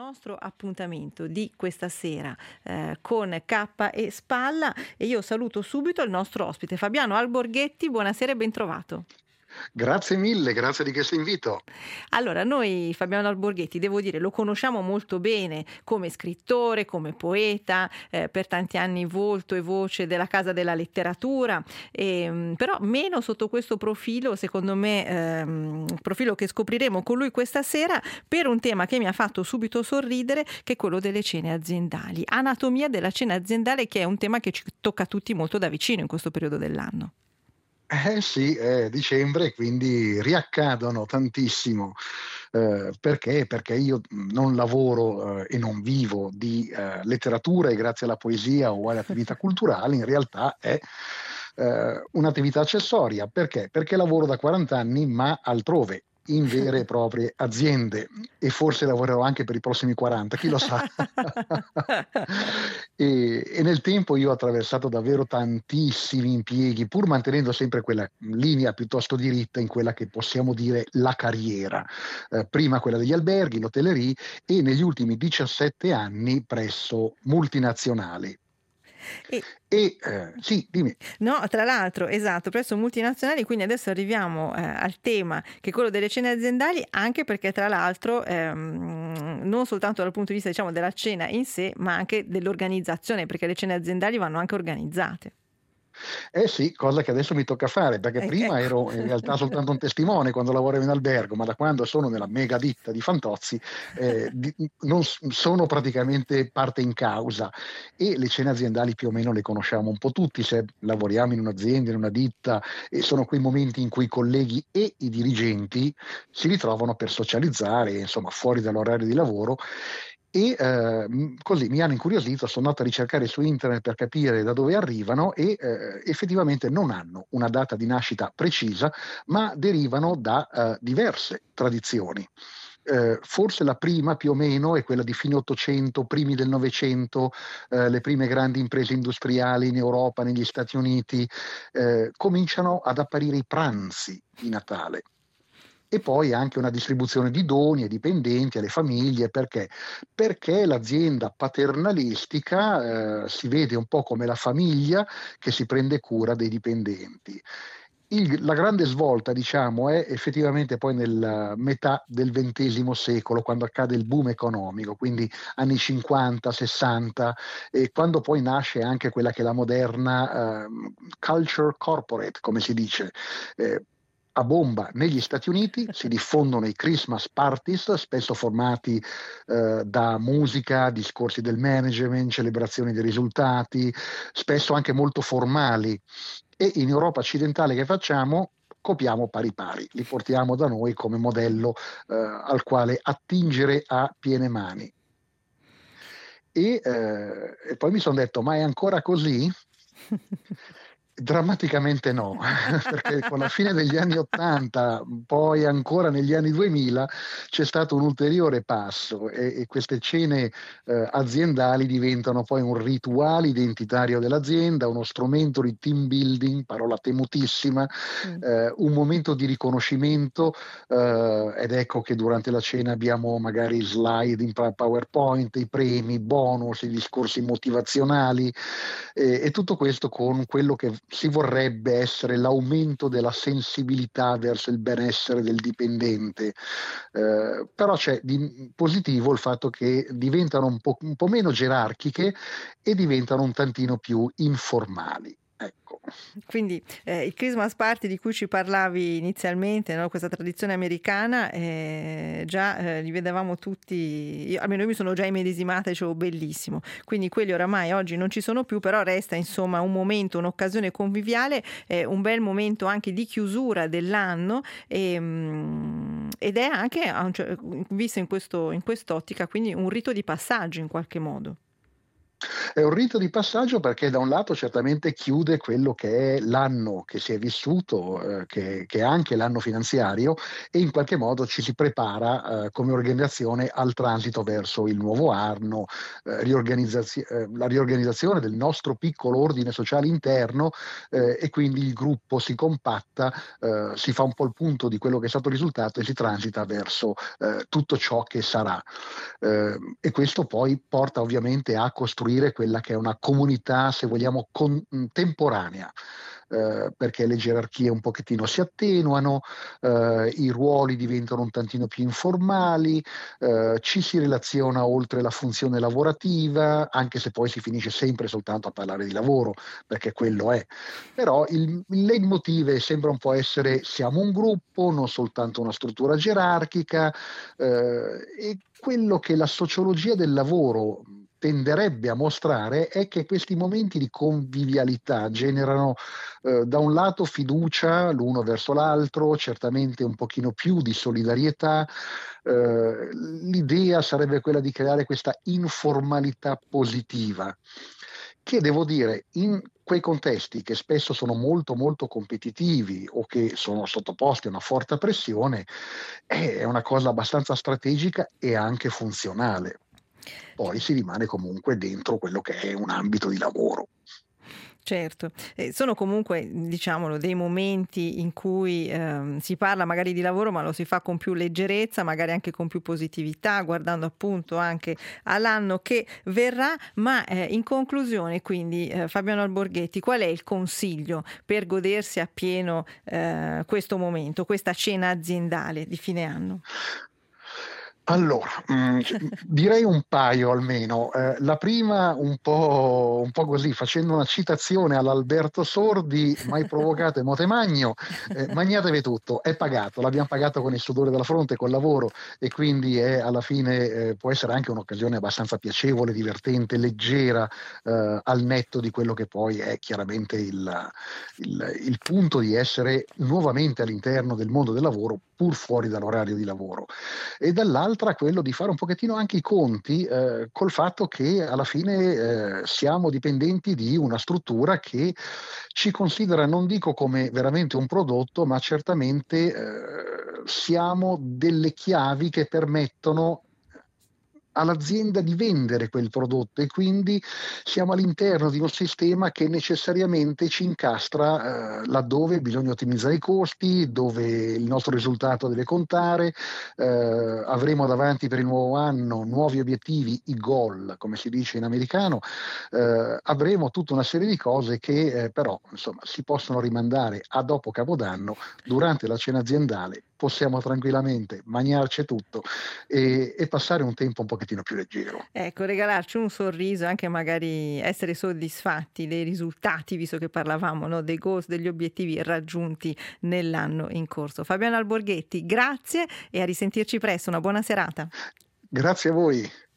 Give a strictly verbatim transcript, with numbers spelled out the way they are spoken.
nostro appuntamento di questa sera eh, con Cappa e Spalla, e io saluto subito il nostro ospite Fabiano Alborghetti. Buonasera e ben trovato. Grazie mille, grazie di questo invito. Allora, noi Fabiano Alborghetti, devo dire, lo conosciamo molto bene come scrittore, come poeta, eh, per tanti anni volto e voce della Casa della Letteratura, e, però meno sotto questo profilo, secondo me, ehm, profilo che scopriremo con lui questa sera, per un tema che mi ha fatto subito sorridere, che è quello delle cene aziendali. Anatomia della cena aziendale, che è un tema che ci tocca a tutti molto da vicino in questo periodo dell'anno. Eh sì, è dicembre, quindi riaccadono tantissimo. Eh, perché? Perché io non lavoro eh, e non vivo di eh, letteratura, e grazie alla poesia o alle attività culturali in realtà è eh, un'attività accessoria. Perché? Perché lavoro da quaranta anni ma altrove, in vere e proprie aziende, e forse lavorerò anche per i prossimi quaranta, chi lo sa. e, e nel tempo io ho attraversato davvero tantissimi impieghi, pur mantenendo sempre quella linea piuttosto diritta in quella che possiamo dire la carriera. Eh, prima quella degli alberghi, l'hotellerie, e negli ultimi diciassette anni presso multinazionali. E, E eh, sì, dimmi. no, tra l'altro, esatto, presso multinazionali, quindi adesso arriviamo eh, al tema che è quello delle cene aziendali, anche perché tra l'altro ehm, non soltanto dal punto di vista, diciamo, della cena in sé, ma anche dell'organizzazione, perché le cene aziendali vanno anche organizzate. Eh sì, cosa che adesso mi tocca fare, perché E- prima ecco. ero in realtà soltanto un testimone quando lavoravo in albergo, ma da quando sono nella mega ditta di Fantozzi eh, di- non s- sono praticamente parte in causa, e le cene aziendali più o meno le conosciamo un po' tutti se lavoriamo in un'azienda, in una ditta, e sono quei momenti in cui i colleghi e i dirigenti si ritrovano per socializzare, insomma, fuori dall'orario di lavoro. E eh, m- così mi hanno incuriosito, sono andato a ricercare su internet per capire da dove arrivano, e eh, effettivamente non hanno una data di nascita precisa, ma derivano da eh, diverse tradizioni. Eh, forse la prima più o meno è quella di fine Ottocento, primi del Novecento, eh, le prime grandi imprese industriali in Europa, negli Stati Uniti, eh, cominciano ad apparire i pranzi di Natale. E poi anche una distribuzione di doni ai dipendenti, alle famiglie. Perché? Perché l'azienda paternalistica eh, si vede un po' come la famiglia che si prende cura dei dipendenti. Il- la grande svolta, diciamo, è effettivamente poi nella metà del ventesimo secolo, quando accade il boom economico, quindi anni cinquanta, sessanta, e quando poi nasce anche quella che è la moderna ehm, culture corporate, come si dice. Eh, a bomba negli Stati Uniti si diffondono i Christmas parties, spesso formati eh, da musica, discorsi del management, celebrazioni dei risultati, spesso anche molto formali. E in Europa occidentale che facciamo? Copiamo pari pari, li portiamo da noi come modello eh, al quale attingere a piene mani. E, eh, e poi mi sono detto, ma è ancora così? Drammaticamente no, perché con la fine degli anni Ottanta, poi ancora negli anni duemila, c'è stato un ulteriore passo, e, e queste cene eh, aziendali diventano poi un rituale identitario dell'azienda, uno strumento di team building, parola temutissima, Mm. eh, un momento di riconoscimento, eh, ed ecco che durante la cena abbiamo magari slide in PowerPoint, i premi, i bonus, i discorsi motivazionali, e, e tutto questo con quello che si vorrebbe essere l'aumento della sensibilità verso il benessere del dipendente. Eh, però c'è di positivo il fatto che diventano un po', un po' meno gerarchiche e diventano un tantino più informali. Ecco. Quindi eh, il Christmas party di cui ci parlavi inizialmente, no? Questa tradizione americana, eh, già eh, li vedevamo tutti, io, almeno io mi sono già immedesimata e dicevo bellissimo. Quindi quelli oramai oggi non ci sono più, però resta insomma un momento, un'occasione conviviale, eh, un bel momento anche di chiusura dell'anno, e, mm, ed è anche, a un cer- visto in questo, in quest'ottica, quindi un rito di passaggio in qualche modo. È un rito di passaggio perché da un lato certamente chiude quello che è l'anno che si è vissuto, eh, che, che è anche l'anno finanziario, e in qualche modo ci si prepara eh, come organizzazione al transito verso il nuovo anno, eh, riorganizzazio- eh, la riorganizzazione del nostro piccolo ordine sociale interno, eh, e quindi il gruppo si compatta, eh, si fa un po' il punto di quello che è stato il risultato e si transita verso eh, tutto ciò che sarà. Eh, e questo poi porta ovviamente a costruire quella che è una comunità, se vogliamo, contemporanea, eh, perché le gerarchie un pochettino si attenuano, eh, i ruoli diventano un tantino più informali, eh, ci si relaziona oltre la funzione lavorativa, anche se poi si finisce sempre soltanto a parlare di lavoro, perché quello è. Però il, il leitmotiv sembra un po' essere: siamo un gruppo, non soltanto una struttura gerarchica, eh, e quello che la sociologia del lavoro tenderebbe a mostrare è che questi momenti di convivialità generano eh, da un lato fiducia l'uno verso l'altro, certamente un pochino più di solidarietà. Eh, l'idea sarebbe quella di creare questa informalità positiva, che devo dire, in quei contesti che spesso sono molto molto competitivi o che sono sottoposti a una forte pressione, è una cosa abbastanza strategica e anche funzionale. Poi si rimane comunque dentro quello che è un ambito di lavoro. Certo, e sono comunque, diciamolo, dei momenti in cui ehm, si parla magari di lavoro, ma lo si fa con più leggerezza, magari anche con più positività, guardando appunto anche all'anno che verrà. Ma eh, in conclusione, quindi, eh, Fabiano Alborghetti, qual è il consiglio per godersi appieno eh, questo momento, questa cena aziendale di fine anno? Allora, mh, direi un paio almeno. Eh, la prima un po', un po' così, facendo una citazione all'Alberto Sordi: mai provocato e mote magno, eh, magnatevi tutto, è pagato, l'abbiamo pagato con il sudore della fronte, col lavoro, e quindi è alla fine, eh, può essere anche un'occasione abbastanza piacevole, divertente, leggera, eh, al netto di quello che poi è chiaramente il, il, il punto di essere nuovamente all'interno del mondo del lavoro, pur fuori dall'orario di lavoro. E dall'altra quello di fare un pochettino anche i conti eh, col fatto che alla fine eh, siamo dipendenti di una struttura che ci considera, non dico come veramente un prodotto, ma certamente eh, siamo delle chiavi che permettono all'azienda di vendere quel prodotto, e quindi siamo all'interno di un sistema che necessariamente ci incastra eh, laddove bisogna ottimizzare i costi, dove il nostro risultato deve contare. Eh, avremo davanti per il nuovo anno nuovi obiettivi, i goal, come si dice in americano. Eh, avremo tutta una serie di cose che eh, però insomma si possono rimandare a dopo Capodanno. Durante la cena aziendale possiamo tranquillamente mangiarci tutto e, e passare un tempo un pochettino più leggero. Ecco, regalarci un sorriso, anche magari essere soddisfatti dei risultati, visto che parlavamo, no, dei goals, degli obiettivi raggiunti nell'anno in corso. Fabiano Alborghetti, grazie e a risentirci presto. Una buona serata. Grazie a voi.